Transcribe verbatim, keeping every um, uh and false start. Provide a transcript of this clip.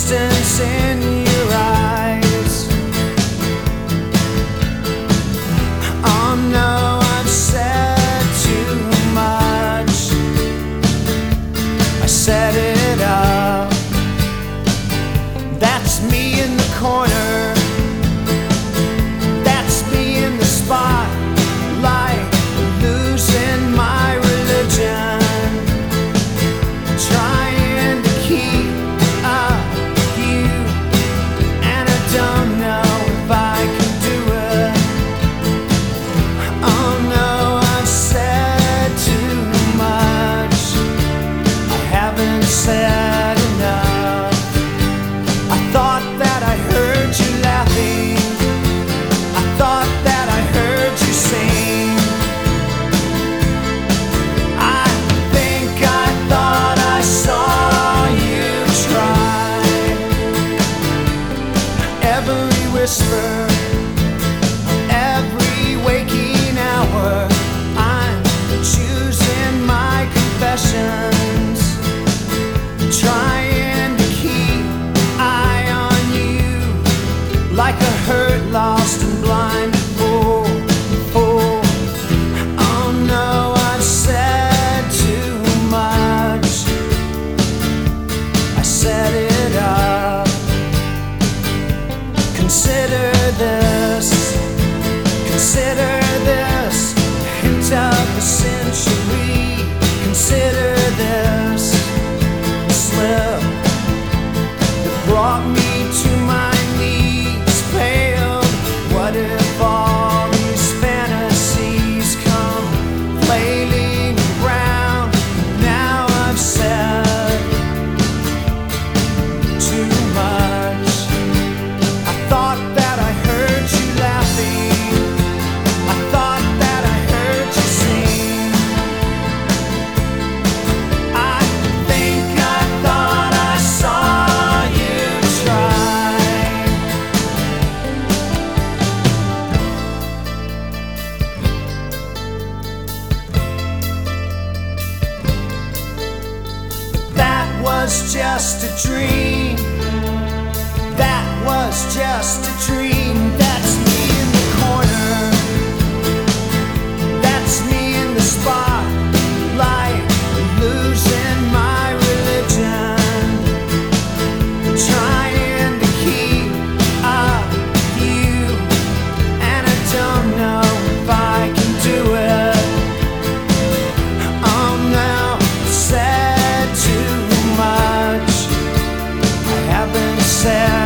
distance in your eyes. Oh no, I've said too much. I set it up. That's me in the corner. That's me in the spotlight, losing my religion, trying to keep up with you, and I don't know if I can do it. Oh no, I've said too much. I haven't said enough. I thought that I heard you laughing. I thought that I heard you sing. I think I thought I saw you try. Every whisper, every waking hour, I'm choosing my confessions, trying to keep eye on you, like a hurt, lost and blind fool. Oh, oh no, I've said too much. I set it up. Consider this, consider this, hint of the century. Consider this slip that brought me to my knees, paled. What if all these fantasies come flailing around? Now I've said too much. I thought that I heard you laughing. I thought that I heard you sing. I think I thought I saw you try. That was just a dream. That was just a dream. That's me in the corner. That's me in the spotlight, losing my religion, trying to keep up with you, and I don't know if I can do it. Oh no, I've said too much. I haven't said